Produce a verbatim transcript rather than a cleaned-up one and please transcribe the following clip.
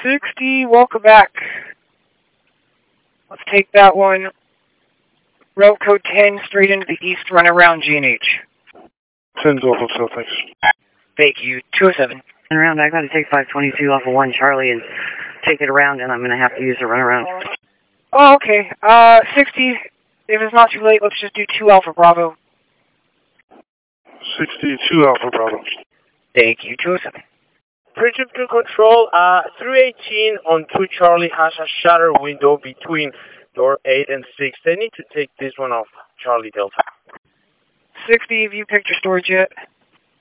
sixty, welcome back. Let's take that one. Route code ten, straight into the east, run around G and H. ten's off of South, thanks. Thank you, two oh seven. And around, I got to take five twenty-two off of one Charlie and take it around, and I'm going to have to use a runaround. Oh, okay. Uh, sixty, if it's not too late, let's just do two Alpha Bravo. sixty-two Alpha Bravo. Thank you, two oh seven. Bridget to control, uh, three eighteen on two Charlie has a shutter window between door eight and six. They need to take this one off Charlie Delta. sixty, have you picked your storage yet?